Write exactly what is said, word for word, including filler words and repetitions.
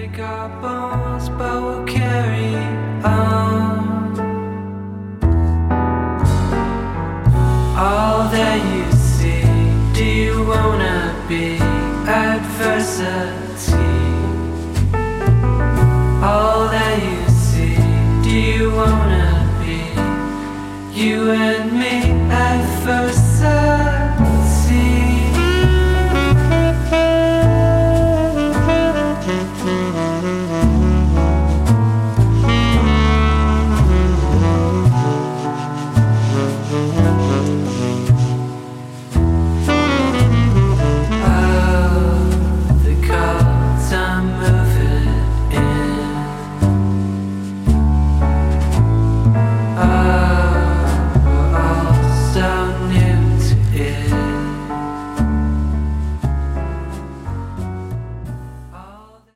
break our bones, but we'll carry on. All that you see, do you wanna be adversity? All that you see, do you wanna be you and me?